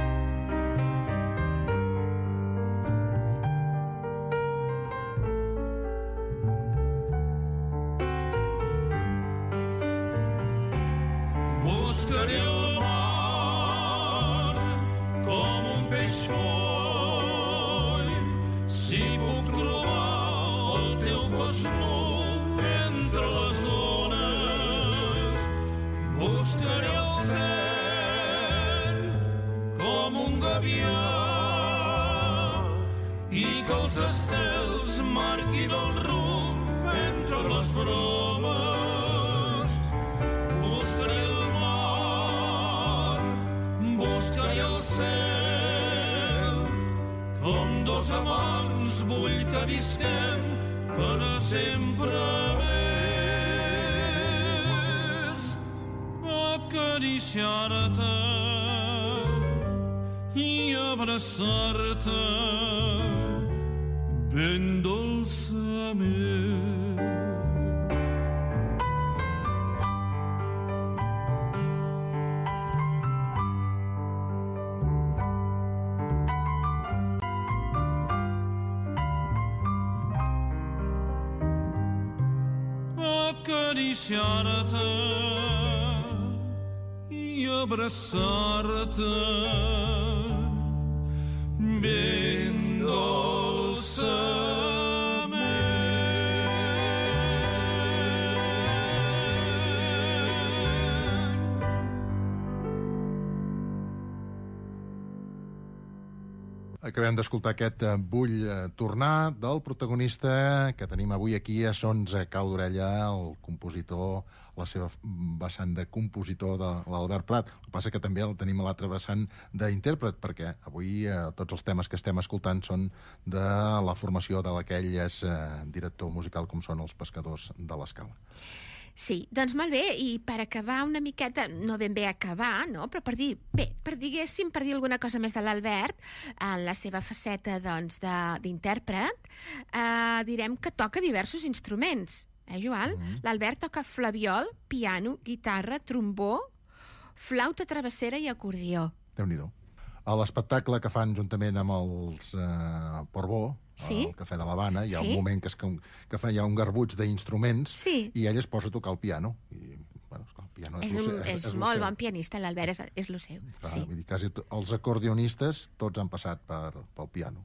S14: Buscaré el mar com un peix foll, si puc trobar el teu cos nu entre les ones. Buscaré el cel com un gavià i que els estels marquin el rumb entre les bromes. Buscaré el mar, buscaré el cel, com dos amants vull que visquem per a sempre més. Acariciar-te i abraçar-te ben dolçament. Acariciar-te i abraçar-te ben dolçament.
S12: Acabem d'escoltar aquest Vull tornar del protagonista que tenim avui aquí a Sons a Cau d'Orella, el compositor, la seva vessant de compositor de l'Albert Prat. El que passa que també el tenim a l'altra vessant d'intèrpret, perquè avui tots els temes que estem escoltant són de la formació de aquell director musical com són els Pescadors de l'Escala.
S13: Sí, doncs molt bé, i per acabar una miqueta, no ben bé acabar, no? Però per dir, bé, per dir alguna cosa més de l'Albert, en la seva faceta, doncs, d'intèrpret, direm que toca diversos instruments, Joan? L'Albert toca flabiol, piano, guitarra, trombó, flauta travessera i acordió.
S12: Déu-n'hi-do. A l'espectacle que fan juntament amb els Portbó, al Cafè de l'Havana, hi ha un moment que hi ha un garbuig d'instruments i ell es posa a tocar el piano. I, bueno, el piano
S13: és molt bon pianista, l'Albert és el seu.
S12: Vull dir, quasi els acordionistes tots han passat pel piano.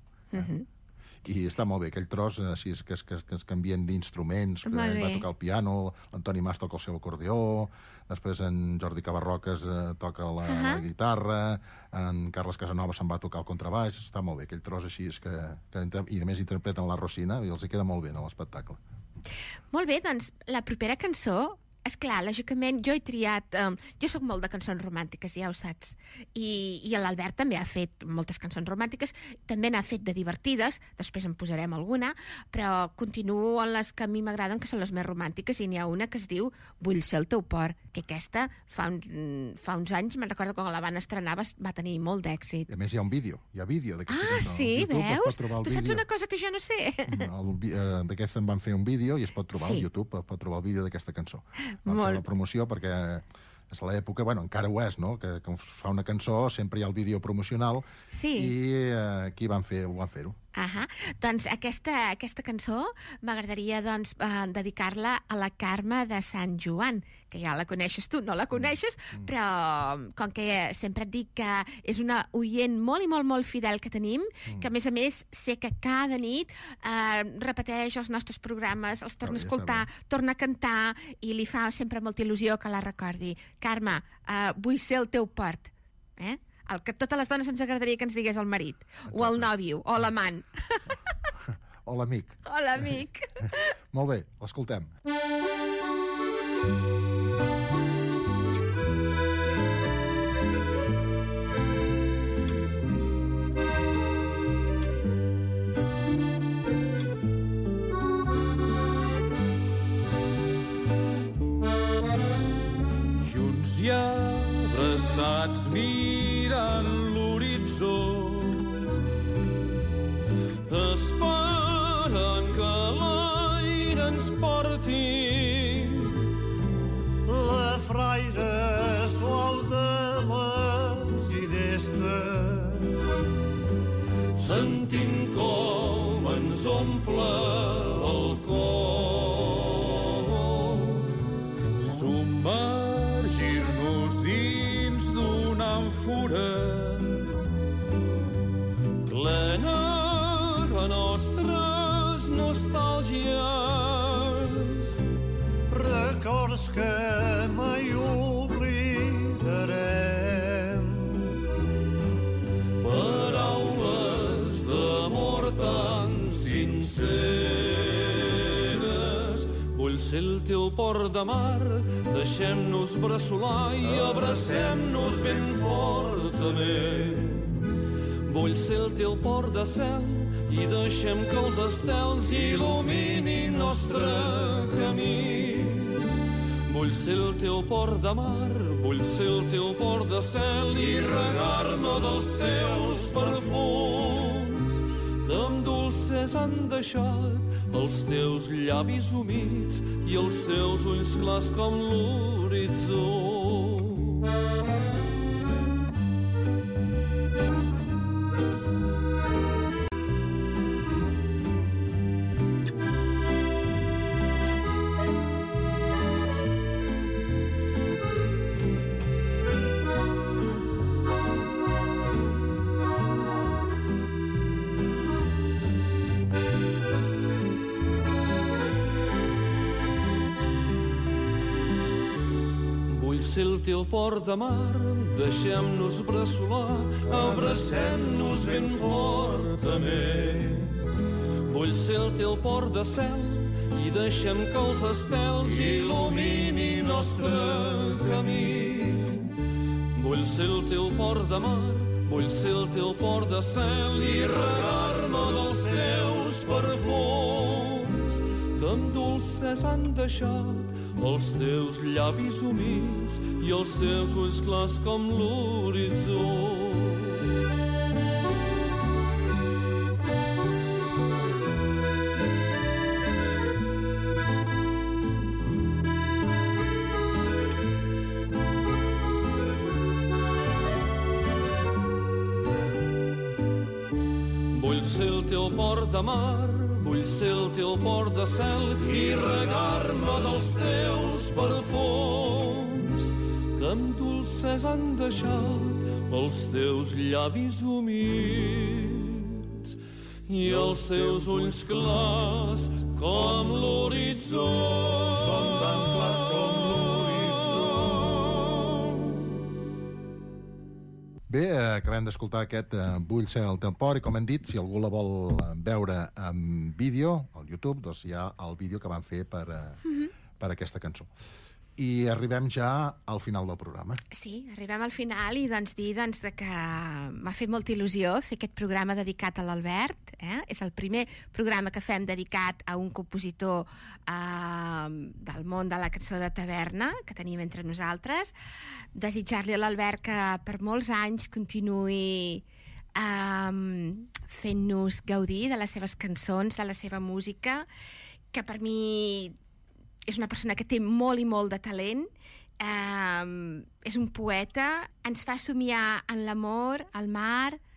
S12: I està molt bé, aquell tros així que es canvien d'instruments, que ell va tocar el piano, l'Antoni Mas toca el seu acordió, després en Jordi Cabarroques toca la guitarra, en Carles Casanova se'n va tocar el contrabaix, està molt bé, aquell tros així i a més interpreten la Rosina i els hi queda molt bé a l'espectacle.
S13: Molt bé, doncs la propera cançó, esclar, lògicament, jo he triat... jo sóc molt de cançons romàntiques, ja ho saps. I l'Albert també ha fet moltes cançons romàntiques, també n'ha fet de divertides, després en posarem alguna, però continuo en les que a mi m'agraden, que són les més romàntiques, i n'hi ha una que es diu Vull ser el teu port, que aquesta fa uns anys, me'n recordo quan la van estrenar, va tenir molt d'èxit.
S12: I a més hi ha un vídeo, d'aquesta cançó.
S13: Sí, veus? Tu saps una cosa que jo no sé?
S12: D'aquesta en van fer un vídeo i es pot trobar al YouTube, es pot trobar el vídeo d'aquesta cançó. Va fer la promoció perquè és l'època, bueno, encara ho és, no?, que fa una cançó, sempre hi ha el vídeo promocional i aquí ho van fer-ho.
S13: Doncs aquesta cançó m'agradaria dedicar-la a la Carme de Sant Joan, que ja la coneixes tu, no la coneixes, però com que sempre et dic que és una oient molt i molt, molt fidel que tenim, que a més sé que cada nit repeteix els nostres programes, els torna a escoltar, torna a cantar i li fa sempre molta il·lusió que la recordi. Carme, vull ser el teu port, el que totes les dones ens agradaria que ens digués el marit, o el nòvio, o l'amant.
S12: O l'amic.
S13: O l'amic.
S12: Molt bé, l'escoltem.
S14: Junts i abraçats mirant l'horitzó, esperant que l'aire ens porti
S15: la fraire suau de les ginestes,
S14: sentint com ens omple el cor, submergir-nos dins d'una àmfora plena de nostres nostàlgies,
S15: records que mai oblidarem,
S14: paraules d'amor tan sinceres. Vull ser el teu port de mar, deixem-nos bressolar i abracem-nos ben fortament. Vull ser el teu port de cel i deixem que els estels il·luminin nostre camí. Vull ser el teu port de mar, vull ser el teu port de cel i regar-me dels teus perfums que amb dolces han deixat els teus llavis humits i els teus ulls clars com l'horitzó. Ser el teu port de mar, deixem-nos bressolar, abracem-nos ben fortament. Vull ser el teu port de cel i deixem que els estels il·luminin nostre camí. Vull ser el teu port de mar, vull ser el teu port de cel i regar-me dels teus perfums que amb dolces han deixat els teus llavis humits i els teus ulls clars com l'horitzó. Vull ser el teu port de mar, vull ser el teu port de cel i regar-me dels teus perfums que amb dolces han deixat els teus llavis humits i els teus ulls clars com l'horitzó.
S15: Són tan clars com l'horitzó.
S12: Bé, acabem d'escoltar aquest Vull ser el teu port i, com hem dit, si algú la vol veure en vídeo al YouTube, doncs hi ha el vídeo que van fer per aquesta cançó. I arribem ja al final del programa.
S13: Sí, arribem al final i dir que m'ha fet molta il·lusió fer aquest programa dedicat a l'Albert. És el primer programa que fem dedicat a un compositor del món de la cançó de taverna que tenim entre nosaltres. Desitjar-li a l'Albert que per molts anys continuï fent-nos gaudir de les seves cançons, de la seva música, que per mi és una persona que té molt i molt de talent, és un poeta, ens fa somiar en l'amor, el mar,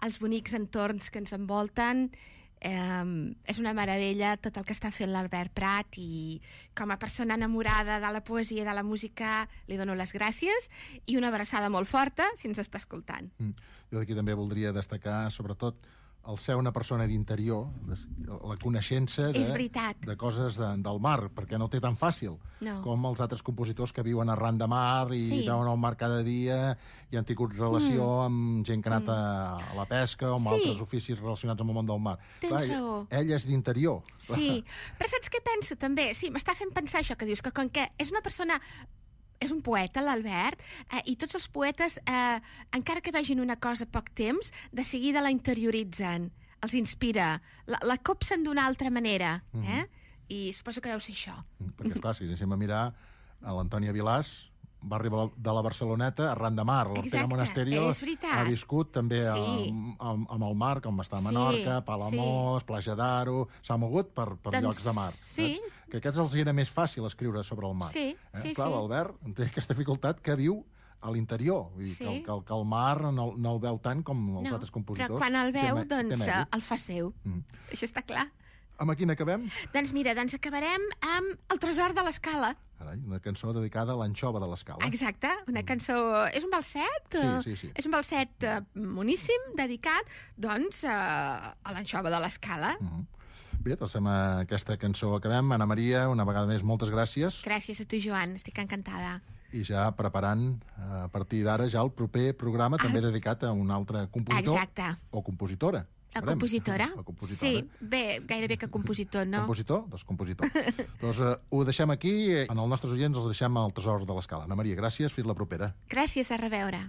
S13: els bonics entorns que ens envolten. És una meravella tot el que està fent l'Albert Prat i com a persona enamorada de la poesia i de la música li dono les gràcies i una abraçada molt forta si ens està escoltant.
S12: Jo d'aquí també voldria destacar sobretot el ser una persona d'interior, la coneixença de coses del mar, perquè no té tan fàcil com els altres compositors que viuen arran de mar i veuen el mar cada dia i han tingut relació amb gent que ha anat a la pesca o amb altres oficis relacionats amb el món del mar.
S13: Tens raó.
S12: Ell és d'interior.
S13: Sí, però saps què penso també? Sí, m'està fent pensar això que dius, que com que és una persona... És un poeta, l'Albert, i tots els poetes, encara que vegin una cosa poc temps, de seguida la interioritzen, els inspira, la copsen d'una altra manera, i suposo que deu ser això.
S12: Perquè, esclar, si deixem a mirar, l'Antònia Vilàs va arribar de la Barceloneta arran de mar. L'Ortega Monasterio ha viscut també amb el mar, com està a Menorca, Palamós, Platja d'Aro, s'ha mogut per llocs de mar. Que aquests els era més fàcil escriure sobre el mar. Clar, l'Albert té aquesta dificultat que viu a l'interior, que el mar no el veu tant com els altres compositors.
S13: Però quan el veu, doncs el fa seu. Això està clar.
S12: Amb quina acabem?
S13: Doncs mira, acabarem amb El tresor de l'Escala.
S12: Carai, una cançó dedicada a l'anxova de l'Escala.
S13: Exacte, una cançó... És un balset?
S12: Sí.
S13: És un balset moníssim, dedicat, doncs, a l'anxova de l'Escala.
S12: Bé, doncs amb aquesta cançó acabem. Anna Maria, una vegada més, moltes gràcies.
S13: Gràcies a tu, Joan, estic encantada.
S12: I ja preparant, a partir d'ara, ja el proper programa, també dedicat a un altre compositor o compositora.
S13: La compositora? Sí, bé, gairebé que compositor, no?
S12: Compositor? Doncs compositor. Doncs ho deixem aquí. En els nostres oients els deixem al Tresor de l'Escala. Anna Maria, gràcies. Fins la propera.
S13: Gràcies, a reveure.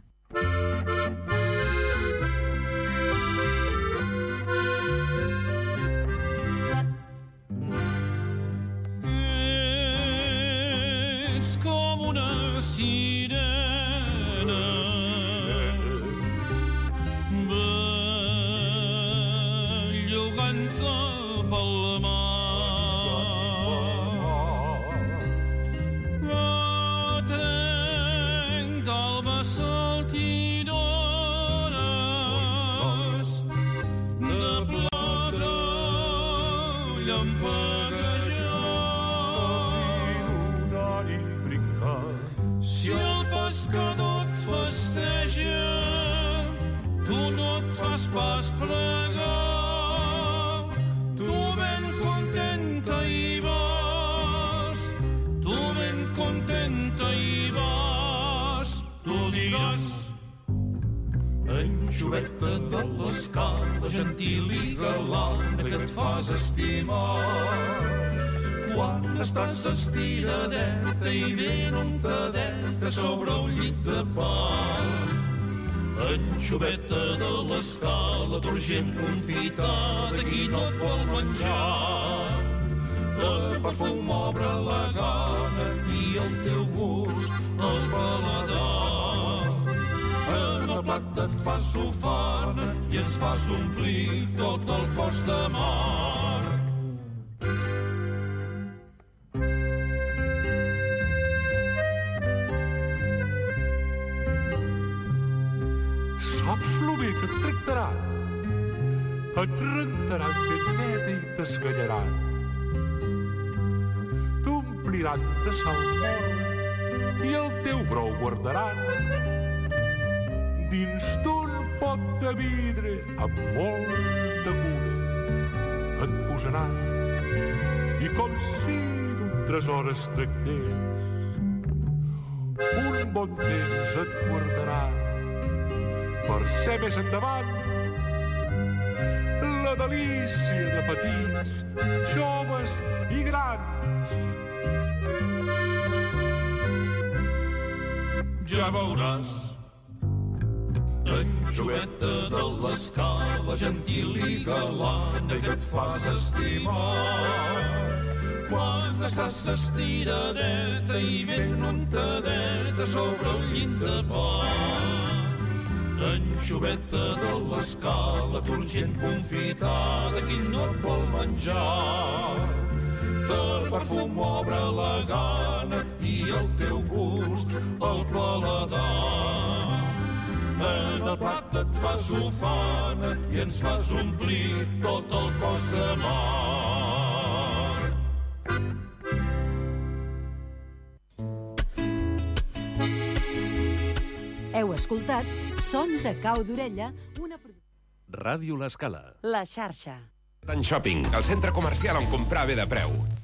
S8: Ets com una sirena pel mar, trenca el basalt i dones de plata llampaguejant. Si el pescador et festeja, tu no et fas pas plegar. Anxoveta de l'Escala, gentil i galana, que et fas estimar. Quan estàs estiradeta i ben untadeta sobre un llit de pa. Anxoveta de l'Escala, d'urgent confitada, qui no et vol menjar. De perfum obre la gana i el teu gust el paladar. En el plat et fas ufana i ens fas omplir tot el cos de mar. Saps lo bé que et tractarà? Et rentaran ben neta i t'esgallaran. T'ompliran de salmó i el teu brou guardaran dins d'un pot de vidre amb molt de cura. Et posaran i com si d'un tresor es tractés, un bon temps et guardaran per ser més endavant la delícia de petits, joves i grans. Ja veuràs, anxoveta de l'Escala, gentil i galana, que et fas estimar. Quan estàs estiradeta i ben untadeta sobre un llit de pa. Anxoveta de l'Escala, d'urgent confitada, qui no et vol menjar. De perfum obre la gana i el teu gust el paladar. En del plat et fas ufana i ens fas omplir tot el cos de mar.
S10: Heu escoltat Sons a cau d'orella, una...
S16: Ràdio L'Escala.
S10: La xarxa.
S17: Tan Shopping, el centre comercial on comprar bé de preu.